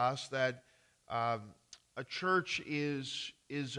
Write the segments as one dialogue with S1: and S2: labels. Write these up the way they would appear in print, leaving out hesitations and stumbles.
S1: us that a church is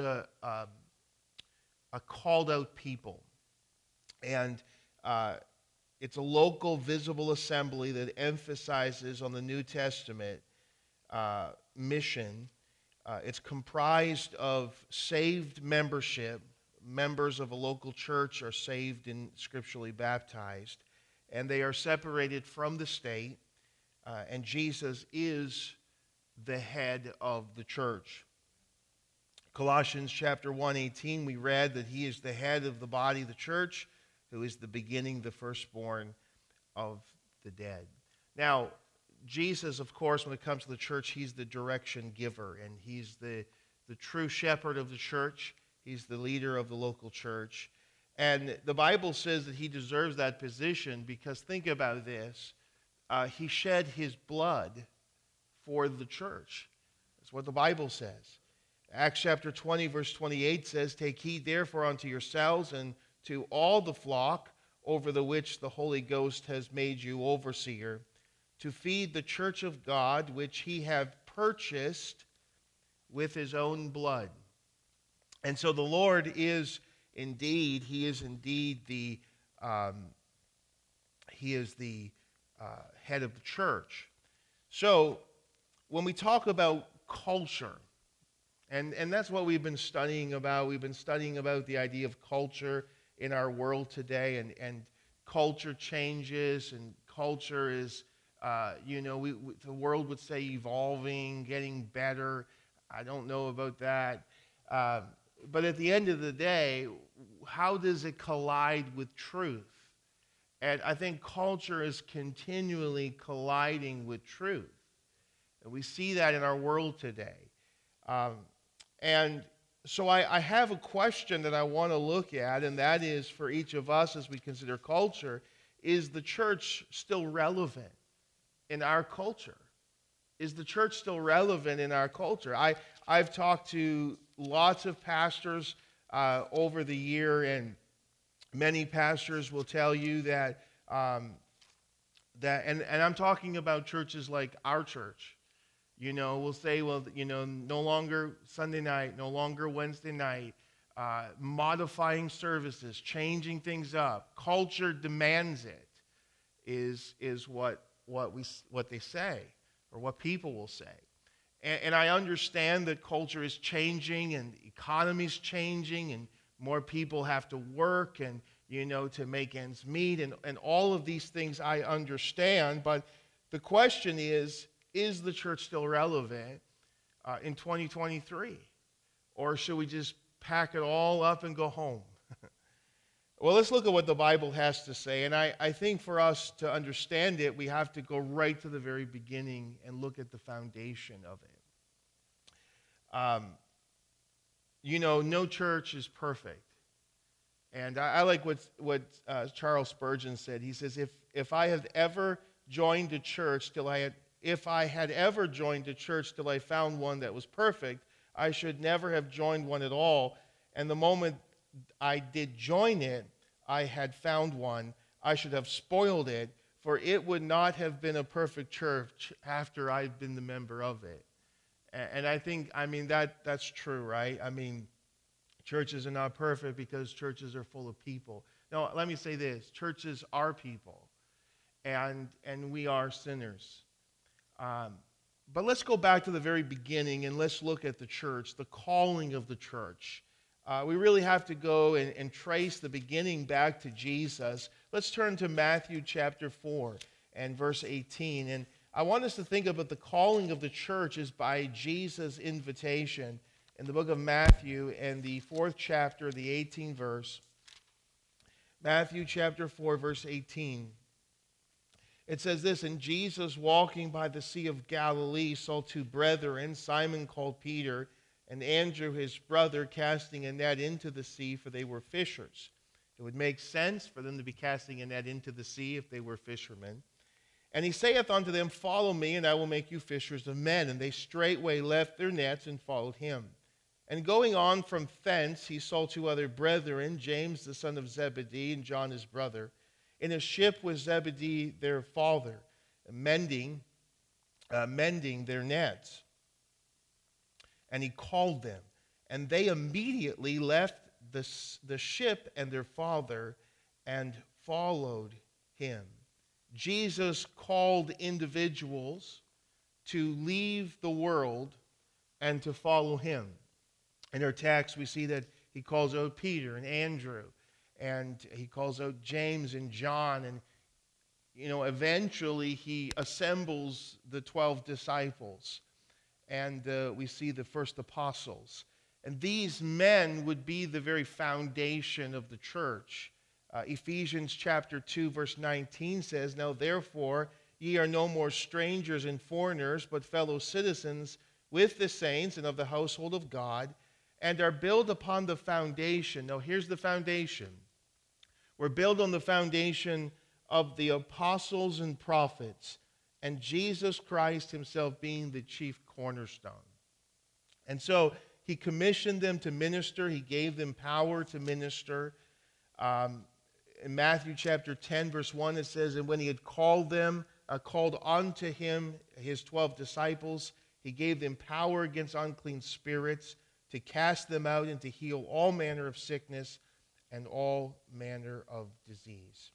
S1: a called out people, and it's a local, visible assembly that emphasizes on the New Testament mission. It's comprised of saved membership. Members of a local church are saved and scripturally baptized, and they are separated from the state, and Jesus is the head of the church. Colossians chapter 1:18, we read that he is the head of the body of the church, who is the beginning, the firstborn of the dead. Now, Jesus, of course, when it comes to the church, he's the direction giver, and he's the true shepherd of the church. He's the leader of the local church. And the Bible says that he deserves that position because, think about this, he shed his blood for the church. That's what the Bible says. Acts chapter 20, verse 28 says, "Take heed therefore unto yourselves and to all the flock over the which the Holy Ghost has made you overseer, to feed the church of God, which he hath purchased with his own blood." And so the Lord is indeed, he is indeed the head of the church. So when we talk about culture, and that's what we've been studying about. We've been studying about the idea of culture in our world today, and culture changes, and culture is, the world would say evolving, getting better. I don't know about that. But at the end of the day, how does it collide with truth? And I think culture is continually colliding with truth. And we see that in our world today. And so I have a question that I want to look at, and that is for each of us as we consider culture, is the church still relevant in our culture? Is the church still relevant in our culture? I've talked to lots of pastors over the year, and many pastors will tell you that, and I'm talking about churches like our church. We'll say, well, no longer Sunday night, no longer Wednesday night, modifying services, changing things up. Culture demands it, is what they say, or what people will say. And I understand that culture is changing, and the economy is changing, and more people have to work, and to make ends meet, and all of these things I understand. But the question is the church still relevant in 2023? Or should we just pack it all up and go home? Well, let's look at what the Bible has to say. And I think for us to understand it, we have to go right to the very beginning and look at the foundation of it. No church is perfect. And I like what Charles Spurgeon said. He says, if I had ever joined a church till I found one that was perfect, I should never have joined one at all. And the moment I did join it, I had found one. I should have spoiled it, for it would not have been a perfect church after I'd been the member of it. And I think, that's true, right? Churches are not perfect because churches are full of people. No, let me say this. Churches are people, and we are sinners. But let's go back to the very beginning, and let's look at the church, the calling of the church. We really have to go and trace the beginning back to Jesus. Let's turn to Matthew chapter 4 and verse 18. And I want us to think about the calling of the church is by Jesus' invitation in the book of Matthew and the 4th chapter, the 18th verse. Matthew chapter 4, verse 18. It says this, "And Jesus, walking by the Sea of Galilee, saw two brethren, Simon called Peter, and Andrew his brother, casting a net into the sea, for they were fishers." It would make sense for them to be casting a net into the sea if they were fishermen. "And he saith unto them, Follow me, and I will make you fishers of men. And they straightway left their nets and followed him. And going on from thence, he saw two other brethren, James the son of Zebedee, and John his brother, in a ship with Zebedee their father, mending mending their nets. And he called them. And they immediately left the ship and their father and followed him. Jesus called individuals to leave the world and to follow him. In our text, we see that he calls out Peter and Andrew, and he calls out James and John, and eventually he assembles the 12 disciples, and we see the first apostles. And these men would be the very foundation of the church. Ephesians chapter 2, verse 19 says, "Now therefore ye are no more strangers and foreigners, but fellow citizens with the saints and of the household of God, and are built upon the foundation." Now here's the foundation. We're built on the foundation of the apostles and prophets, and Jesus Christ himself being the chief cornerstone. And so he commissioned them to minister. He gave them power to minister. In Matthew chapter 10, verse 1, it says, "And when he had called unto him his 12 disciples, he gave them power against unclean spirits to cast them out and to heal all manner of sickness and all manner of disease."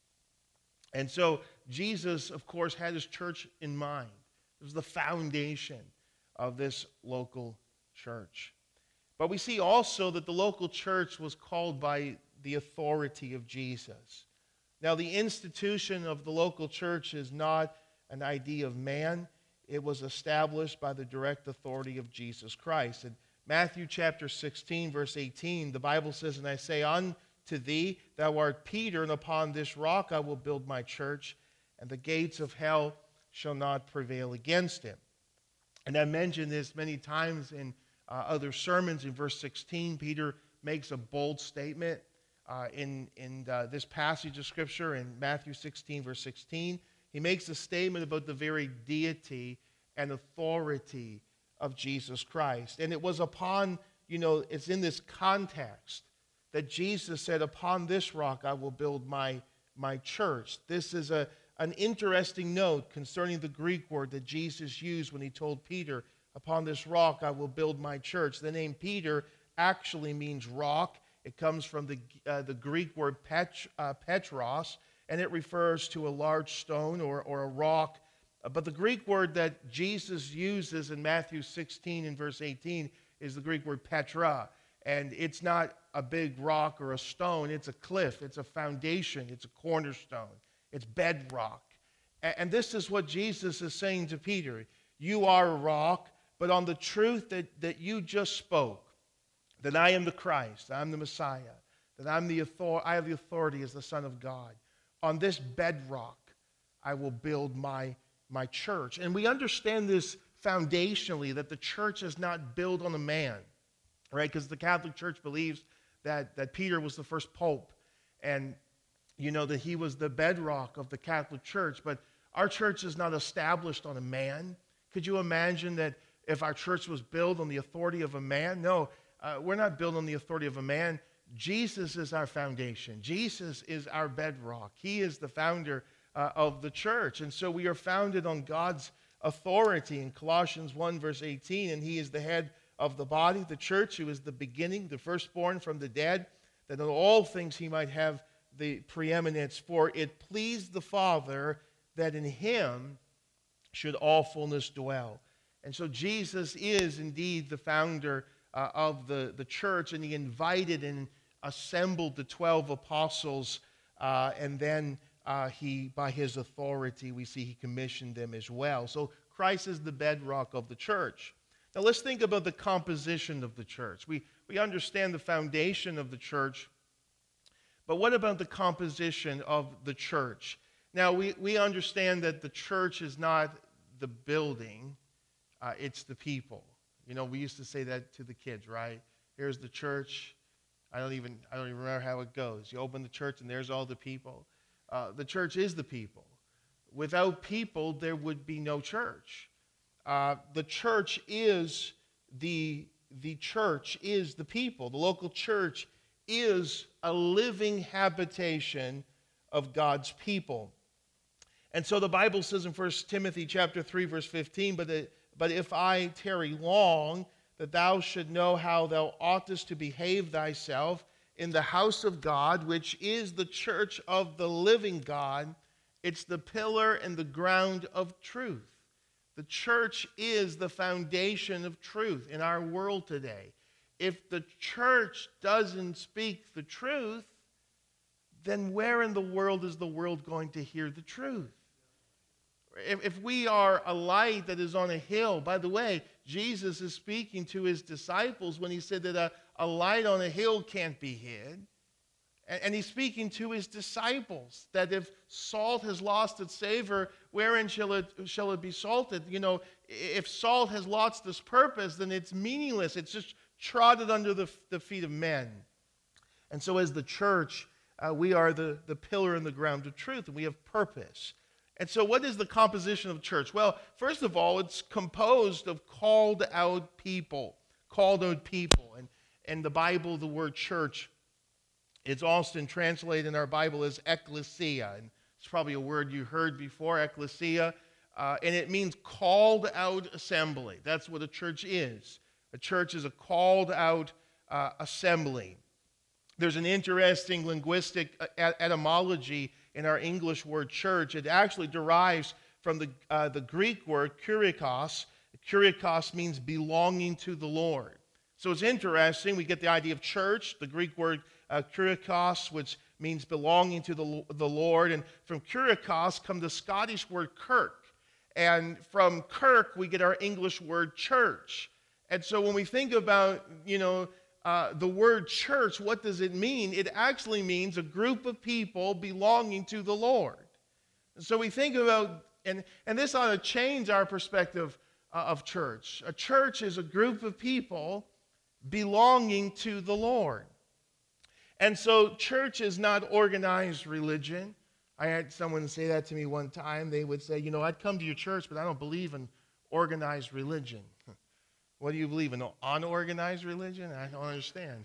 S1: And so Jesus, of course, had his church in mind. It was the foundation of this local church. But we see also that the local church was called by the authority of Jesus. Now, the institution of the local church is not an idea of man. It was established by the direct authority of Jesus Christ. In Matthew chapter 16, verse 18, the Bible says, "And I say unto thee, thou art Peter, and upon this rock I will build my church, and the gates of hell shall not prevail against it." And I mentioned this many times in other sermons. In verse 16, Peter makes a bold statement in this passage of Scripture in Matthew 16, verse 16. He makes a statement about the very deity and authority of Jesus Christ. And it was upon, it's in this context that Jesus said, "Upon this rock I will build my church." This is an interesting note concerning the Greek word that Jesus used when he told Peter, "Upon this rock I will build my church." The name Peter actually means rock. It comes from the Greek word petros, and it refers to a large stone or a rock. But the Greek word that Jesus uses in Matthew 16 and verse 18 is the Greek word petra. And it's not a big rock or a stone. It's a cliff. It's a foundation. It's a cornerstone. It's bedrock. And this is what Jesus is saying to Peter. You are a rock, but on the truth that you just spoke, that I am the Christ, I'm the Messiah, that I have the authority as the Son of God. On this bedrock, I will build my church. And we understand this foundationally, that the church is not built on a man, right? Because the Catholic Church believes that Peter was the first pope, and that he was the bedrock of the Catholic Church. But our church is not established on a man. Could you imagine that if our church was built on the authority of a man? No, we're not built on the authority of a man. Jesus is our foundation. Jesus is our bedrock. He is the founder of the church. And so we are founded on God's authority in Colossians 1, verse 18. "And he is the head of the body, the church, who is the beginning, the firstborn from the dead, that in all things he might have the preeminence. For it pleased the Father that in him should all fullness dwell." And so Jesus is indeed the founder of the church, and he invited and assembled the 12 apostles, and then he, by his authority, we see he commissioned them as well. So Christ is the bedrock of the church. Now let's think about the composition of the church. We understand the foundation of the church, but what about the composition of the church? Now we understand that the church is not the building, it's the people. We used to say that to the kids, right? Here's the church. I don't even remember how it goes. You open the church and there's all the people. The church is the people. Without people, there would be no church. The church is the church is the people. The local church is a living habitation of God's people. And so the Bible says in 1 Timothy chapter 3, verse 15, but if I tarry long, that thou should know how thou oughtest to behave thyself in the house of God, which is the church of the living God. It's the pillar and the ground of truth. The church is the foundation of truth in our world today. If the church doesn't speak the truth, then where in the world is the world going to hear the truth? If we are a light that is on a hill, by the way, Jesus is speaking to his disciples when he said that a light on a hill can't be hid. And he's speaking to his disciples that if salt has lost its savor, wherein shall it be salted? You know, if salt has lost its purpose, then it's meaningless. It's just trodden under the feet of men. And so as the church, we are the pillar and the ground of truth, and we have purpose. And so what is the composition of church? Well, first of all, it's composed of called out people. Called out people. And in the Bible, the word church, it's often translated in our Bible as ecclesia. And it's probably a word you heard before, ecclesia. And it means called out assembly. That's what a church is. A church is a called out assembly. There's an interesting linguistic etymology in our English word church. It actually derives from the Greek word kuriakos. Kuriakos means belonging to the Lord. So it's interesting. We get the idea of church, the Greek word kuriakos, which means belonging to the Lord. And from kuriakos come the Scottish word kirk. And from kirk, we get our English word church. And so when we think about, the word church, what does it mean? It actually means a group of people belonging to the Lord. And so we think about, and this ought to change our perspective of church. A church is a group of people belonging to the Lord. And so church is not organized religion. I had someone say that to me one time. They would say, I'd come to your church, but I don't believe in organized religion. What do you believe in? Unorganized religion? I don't understand.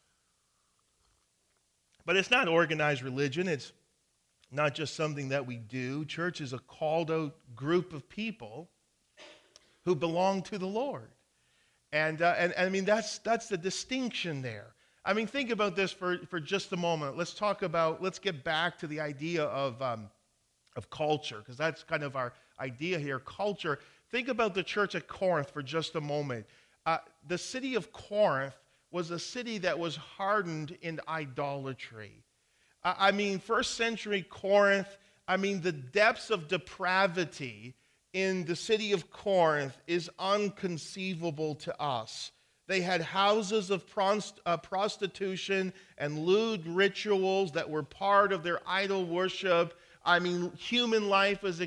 S1: But it's not organized religion. It's not just something that we do. Church is a called out group of people who belong to the Lord. And I mean, that's the distinction there. I mean, think about this for just a moment. Let's get back to the idea of culture, because that's kind of our idea here, culture. Think about the church at Corinth for just a moment. The city of Corinth was a city that was hardened in idolatry. I mean, first century Corinth, the depths of depravity in the city of Corinth is inconceivable to us. They had houses of prostitution and lewd rituals that were part of their idol worship. I mean, human life was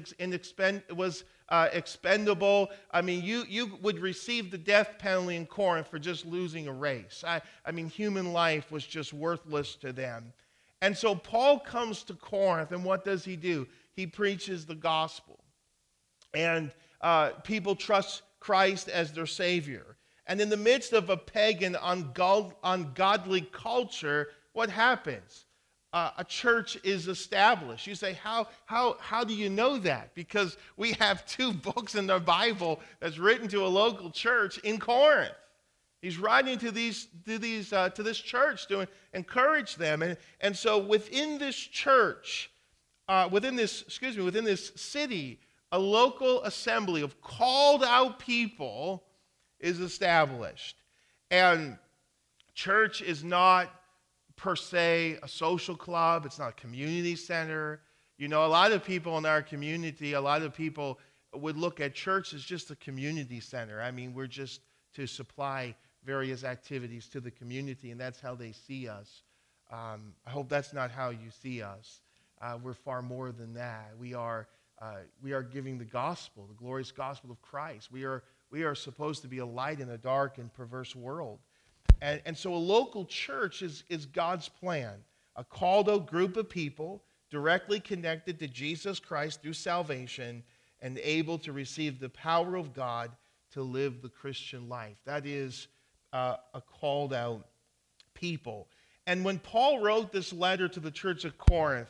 S1: expendable. I mean, you would receive the death penalty in Corinth for just losing a race. I mean, human life was just worthless to them. And so Paul comes to Corinth, and what does he do? He preaches the gospel. And people trust Christ as their Savior. And in the midst of a pagan, ungodly culture, what happens? A church is established. You say, how do you know that? Because we have 2 books in the Bible that's written to a local church in Corinth. He's writing to this church to encourage them. And so within this church, within this city, a local assembly of called out people is established. And church is not per se a social club. It's not a community center. A lot of people in our community, a lot of people would look at church as just a community center. I mean, we're just to supply various activities to the community, and that's how they see us. I hope that's not how you see us. We're far more than that. We are giving the gospel, the glorious gospel of Christ. We are supposed to be a light in a dark and perverse world. And so a local church is God's plan, a called out group of people directly connected to Jesus Christ through salvation and able to receive the power of God to live the Christian life. That is a called out people. And when Paul wrote this letter to the church of Corinth,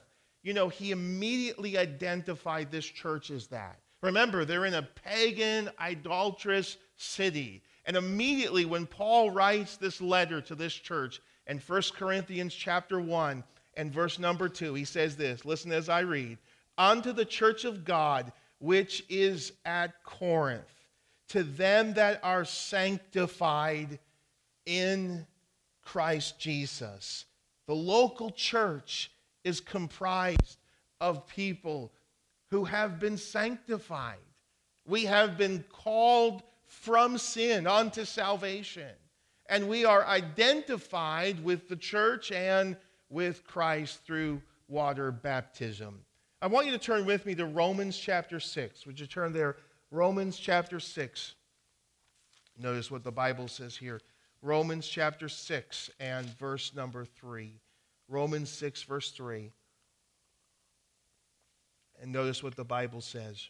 S1: he immediately identified this church as that. Remember, they're in a pagan, idolatrous city. And immediately when Paul writes this letter to this church in 1 Corinthians chapter 1 and verse number 2, he says this, listen as I read, "Unto the church of God, which is at Corinth, to them that are sanctified in Christ Jesus." The local church is comprised of people who have been sanctified. We have been called from sin unto salvation. And we are identified with the church and with Christ through water baptism. I want you to turn with me to Romans chapter 6. Would you turn there? Romans chapter 6. Notice what the Bible says here. Romans chapter 6 and verse number 3. Romans 6 verse 3. And notice what the Bible says.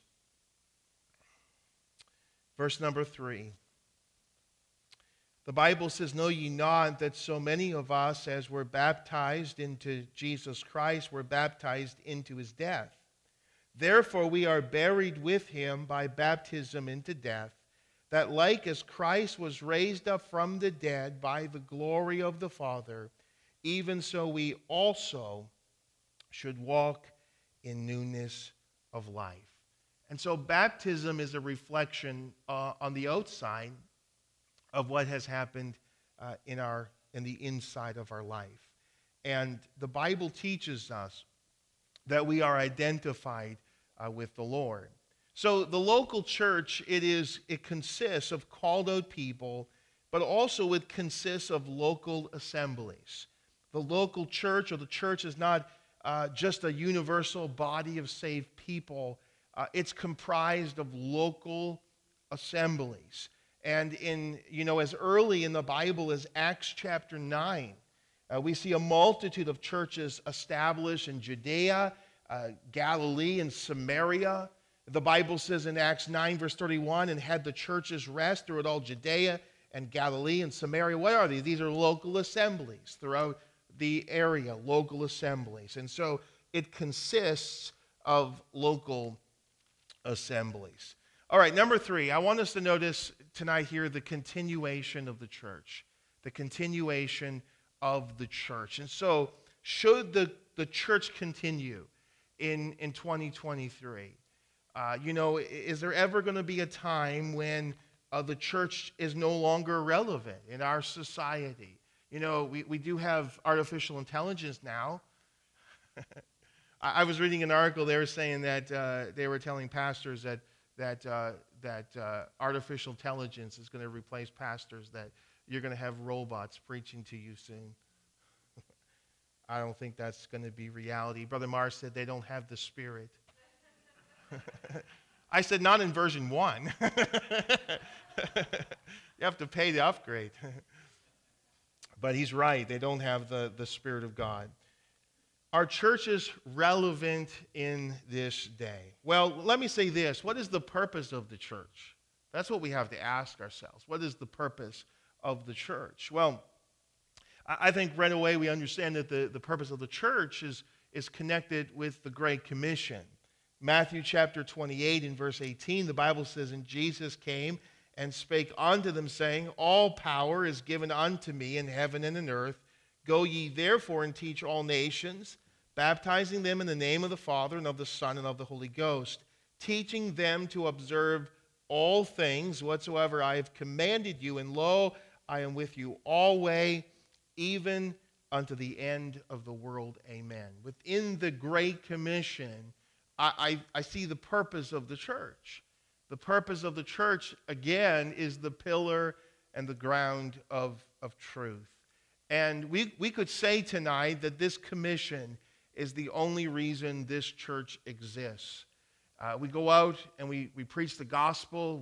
S1: Verse number 3. The Bible says, "Know ye not that so many of us as were baptized into Jesus Christ were baptized into his death? Therefore we are buried with him by baptism into death, that like as Christ was raised up from the dead by the glory of the Father, even so we also should walk in newness of life." And so baptism is a reflection on the outside of what has happened in the inside of our life. And the Bible teaches us that we are identified with the Lord. So the local church, it consists of called out people, but also it consists of local assemblies. The local church, or the church, is not just a universal body of saved people. It's comprised of local assemblies. And as early in the Bible as Acts chapter 9, we see a multitude of churches established in Judea, Galilee, and Samaria. The Bible says in Acts 9 verse 31, "And had the churches rest throughout all Judea and Galilee and Samaria." What are these? These are local assemblies throughout the area, local assemblies. And so it consists of local assemblies. All right, number 3, I want us to notice tonight here the continuation of the church. The continuation of the church. And so, should the church continue in 2023? Is there ever going to be a time when the church is no longer relevant in our society? We do have artificial intelligence now. I was reading an article. They were saying that they were telling pastors that artificial intelligence is going to replace pastors, that you're going to have robots preaching to you soon. I don't think that's going to be reality. Brother Mars said they don't have the Spirit. I said, not in version 1. You have to pay the upgrade. But he's right. They don't have the Spirit of God. Are churches relevant in this day? Well, let me say this. What is the purpose of the church? That's what we have to ask ourselves. What is the purpose of the church? Well, I think right away we understand that the purpose of the church is connected with the Great Commission. Matthew chapter 28 and verse 18, the Bible says, "And Jesus came and spake unto them, saying, All power is given unto me in heaven and in earth. Go ye therefore and teach all nations, baptizing them in the name of the Father and of the Son and of the Holy Ghost, teaching them to observe all things whatsoever I have commanded you. And lo, I am with you always, even unto the end of the world. Amen." Within the Great Commission, I see the purpose of the church. The purpose of the church, again, is the pillar and the ground of truth. And we could say tonight that this commission is the only reason this church exists. We go out and we preach the gospel.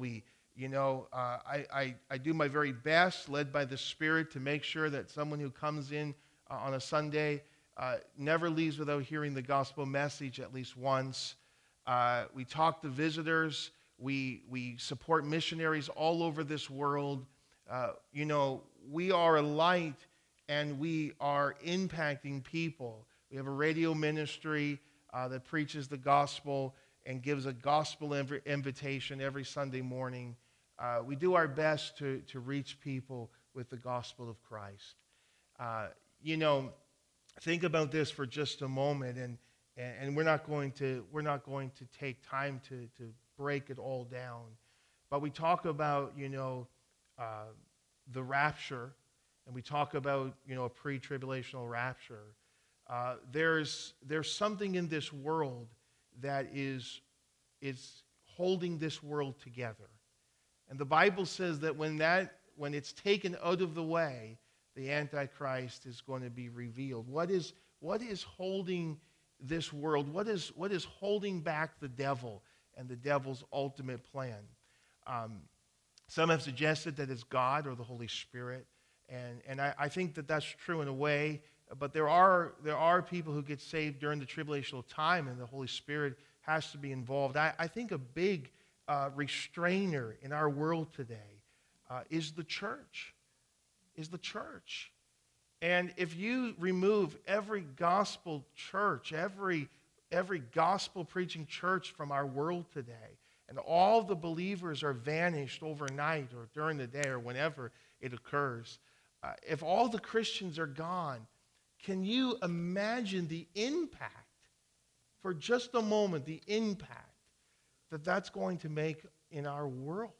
S1: I do my very best, led by the Spirit, to make sure that someone who comes in on a Sunday never leaves without hearing the gospel message at least once. We talk to visitors. We support missionaries all over this world. We are a light, and we are impacting people. We have a radio ministry. that preaches the gospel and gives a gospel invitation every Sunday morning. We do our best to reach people with the gospel of Christ. You know, think about this for just a moment, and we're not going to take time to break it all down. But we talk about, the rapture, and we talk about, a pre-tribulational rapture. There's something in this world that is holding this world together. And the Bible says that when it's taken out of the way, the Antichrist is going to be revealed. What is holding this world? What is holding back the devil and the devil's ultimate plan? Some have suggested that it's God or the Holy Spirit, and I think that that's true in a way. But there are people who get saved during the tribulational time, and the Holy Spirit has to be involved. I think a big restrainer in our world today is the church. And if you remove every gospel church, every gospel preaching church from our world today, and all the believers are vanished overnight or during the day or whenever it occurs, if all the Christians are gone, can you imagine the impact, for just a moment, the impact that that's going to make in our world?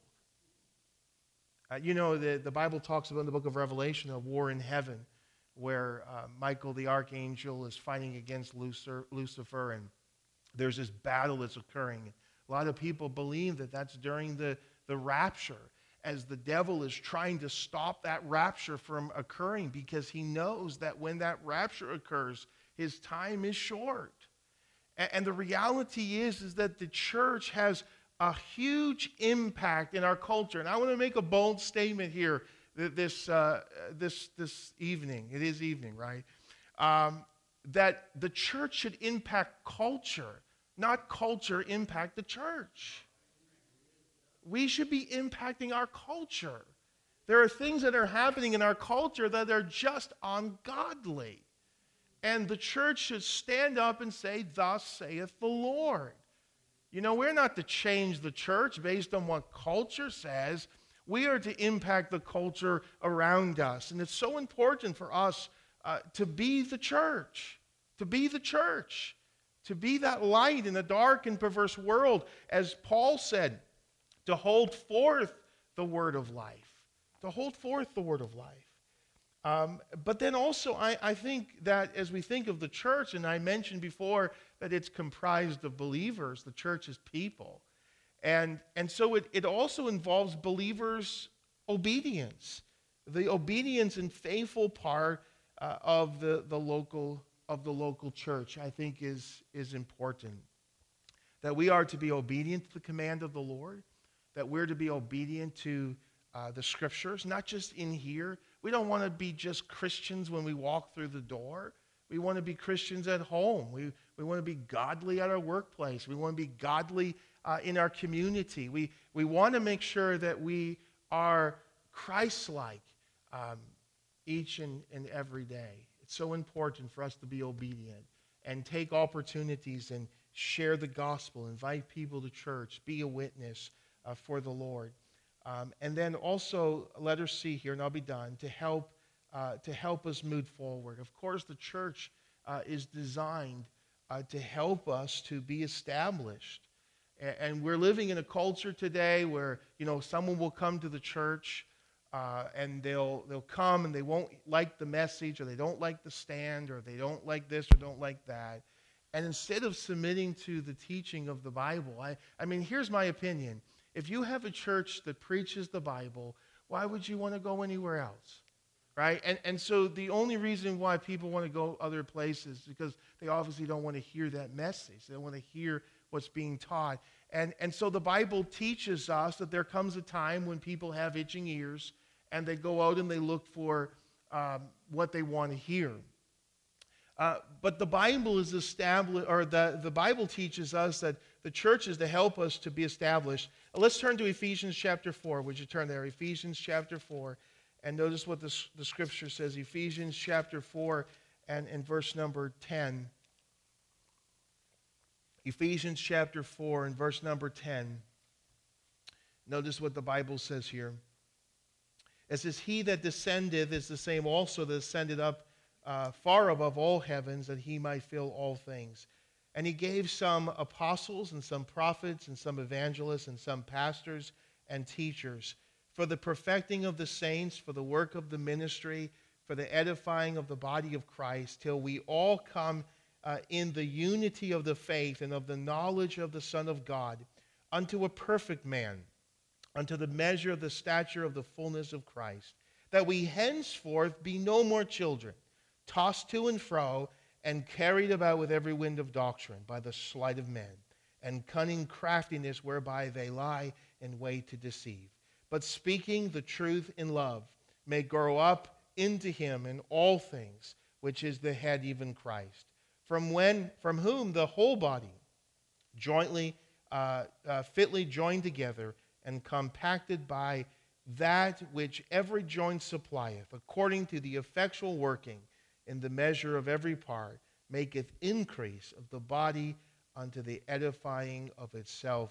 S1: The Bible talks about in the book of Revelation a war in heaven where Michael the archangel is fighting against Lucifer, and there's this battle that's occurring. A lot of people believe that that's during the rapture, as the devil is trying to stop that rapture from occurring, because he knows that when that rapture occurs, his time is short. And the reality is that the church has a huge impact in our culture. And I want to make a bold statement here this evening. It is evening, right? That the church should impact culture, not culture impact the church. We should be impacting our culture. There are things that are happening in our culture that are just ungodly. And the church should stand up and say, "Thus saith the Lord." We're not to change the church based on what culture says. We are to impact the culture around us. And it's so important for us to be the church, to be that light in a dark and perverse world, as Paul said, to hold forth the word of life, But then also, I think that as we think of the church, and I mentioned before that it's comprised of believers, the church is people. And so it also involves believers' obedience, the obedience and faithful part of the local church, I think is important. That we are to be obedient to the command of the Lord, that we're to be obedient to the scriptures, not just in here. We don't want to be just Christians when we walk through the door. We want to be Christians at home. We want to be godly at our workplace. We want to be godly in our community. We want to make sure that we are Christ-like each and every day. It's so important for us to be obedient and take opportunities and share the gospel, invite people to church, be a witness for the Lord. And then also, letter C here, and I'll be done, to help us move forward. Of course, the church is designed to help us to be established. And we're living in a culture today where, someone will come to the church and they'll come and they won't like the message, or they don't like the stand, or they don't like this or don't like that. And instead of submitting to the teaching of the Bible, I mean, here's my opinion. If you have a church that preaches the Bible, why would you want to go anywhere else? Right? And so the only reason why people want to go other places is because they obviously don't want to hear that message. They don't want to hear what's being taught. And so the Bible teaches us that there comes a time when people have itching ears and they go out and they look for what they want to hear. But the Bible is established, or the Bible teaches us that the church is to help us to be established. Let's turn to Ephesians chapter 4. Would you turn there? Ephesians chapter 4. And notice what the scripture says. Ephesians chapter 4 and in verse number 10. Ephesians chapter 4 and verse number 10. Notice what the Bible says here. It says, he that descendeth is the same also that ascended up far above all heavens, that he might fill all things. And he gave some apostles and some prophets and some evangelists and some pastors and teachers for the perfecting of the saints, for the work of the ministry, for the edifying of the body of Christ, till we all come in the unity of the faith and of the knowledge of the Son of God, unto a perfect man, unto the measure of the stature of the fullness of Christ, that we henceforth be no more children, tossed to and fro, and carried about with every wind of doctrine by the sleight of men, and cunning craftiness whereby they lie in wait to deceive. But speaking the truth in love, may grow up into him in all things, which is the head, even Christ, from whom the whole body, jointly, fitly joined together, and compacted by that which every joint supplieth, according to the effectual working in the measure of every part, maketh increase of the body unto the edifying of itself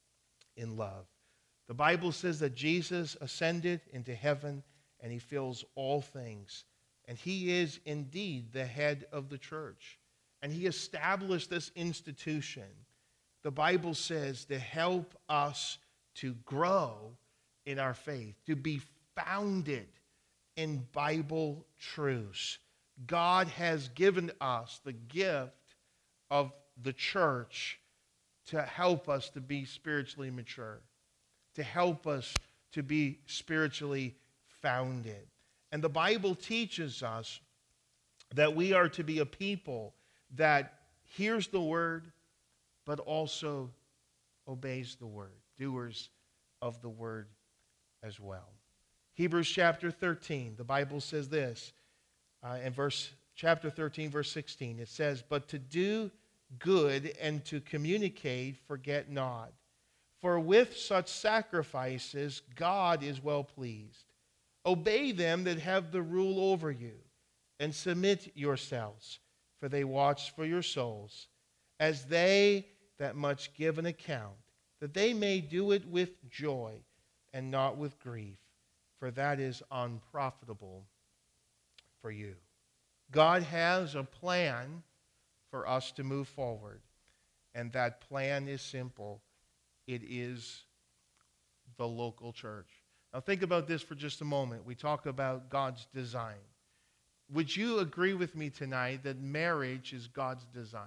S1: in love. The Bible says that Jesus ascended into heaven and he fills all things. And he is indeed the head of the church. And he established this institution, the Bible says, to help us to grow in our faith, to be founded in Bible truths. God has given us the gift of the church to help us to be spiritually mature, to help us to be spiritually founded. And the Bible teaches us that we are to be a people that hears the word, but also obeys the word, doers of the word as well. Hebrews chapter 13, the Bible says this, in chapter 13, verse 16, it says, but to do good and to communicate, forget not. For with such sacrifices God is well pleased. Obey them that have the rule over you, and submit yourselves, for they watch for your souls, as they that much give an account, that they may do it with joy and not with grief, for that is unprofitable for you. God has a plan for us to move forward, and that plan is simple. It is the local church. Now think about this for just a moment. We talk about God's design. Would you agree with me tonight that marriage is God's design?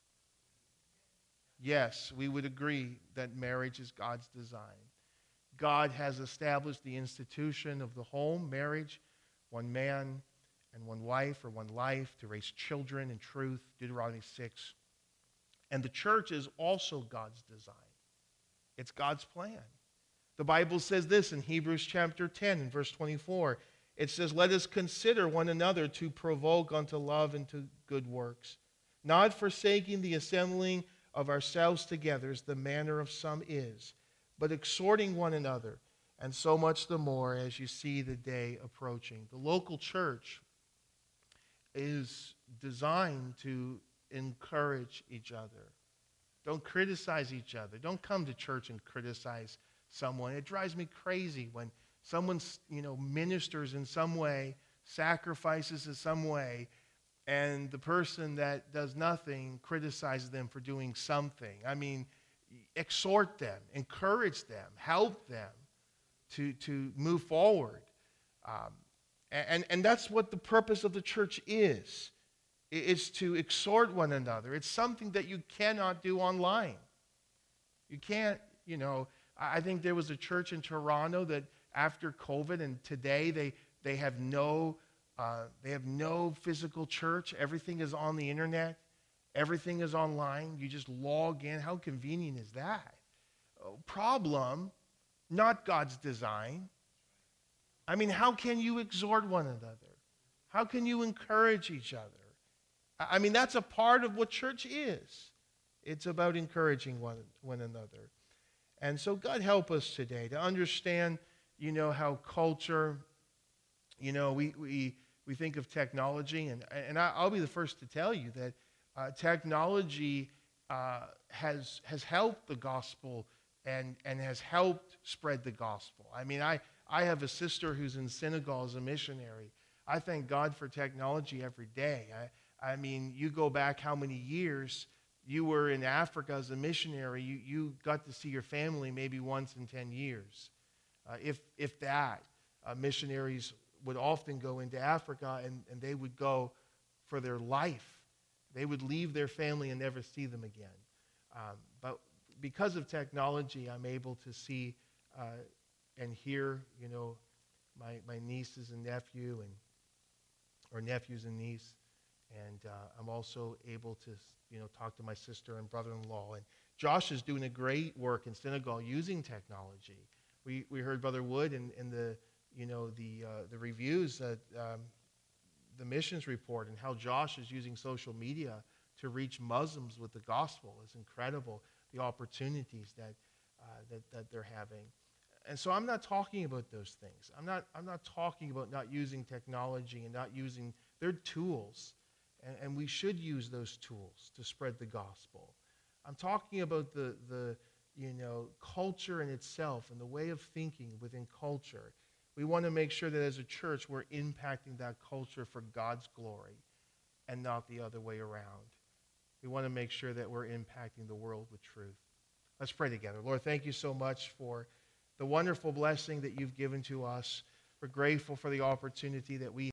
S1: Yes, we would agree that marriage is God's design. God has established the institution of the home, marriage, one man and one wife, or one life, to raise children in truth, Deuteronomy 6. And the church is also God's design. It's God's plan. The Bible says this in Hebrews chapter 10 and verse 24. It says, let us consider one another to provoke unto love and to good works, not forsaking the assembling of ourselves together, as the manner of some is, but exhorting one another, and so much the more as you see the day approaching. The local church is designed to encourage each other. Don't criticize each other. Don't come to church and criticize someone. It drives me crazy when someone, ministers in some way, sacrifices in some way, and the person that does nothing criticizes them for doing something. I mean, exhort them, encourage them, help them to move forward. And that's what the purpose of the church is. It's to exhort one another. It's something that you cannot do online. You can't, I think there was a church in Toronto that after COVID and today they have no physical church. Everything is on the internet. Everything is online. You just log in. How convenient is that? Problem, not God's design. I mean, how can you exhort one another? How can you encourage each other? I mean, that's a part of what church is. It's about encouraging one another. And so God help us today to understand, how culture, we think of technology, and I'll be the first to tell you that technology has helped the gospel and has helped spread the gospel. I mean, I have a sister who's in Senegal as a missionary. I thank God for technology every day. I mean, you go back how many years you were in Africa as a missionary, you got to see your family maybe once in 10 years, if that. Missionaries would often go into Africa and they would go for their life. They would leave their family and never see them again. But because of technology, I'm able to see and hear, my nieces and nephew or nephews and niece. And I'm also able to, talk to my sister and brother-in-law. And Josh is doing a great work in Senegal using technology. We heard Brother Wood in the, the reviews, the missions report, and how Josh is using social media to reach Muslims with the gospel. It's incredible, the opportunities that they're having. And so I'm not talking about those things. I'm not talking about not using technology and not using their tools. And we should use those tools to spread the gospel. I'm talking about the culture in itself and the way of thinking within culture. We want to make sure that as a church we're impacting that culture for God's glory and not the other way around. We want to make sure that we're impacting the world with truth. Let's pray together. Lord, thank you so much for the wonderful blessing that you've given to us. We're grateful for the opportunity that we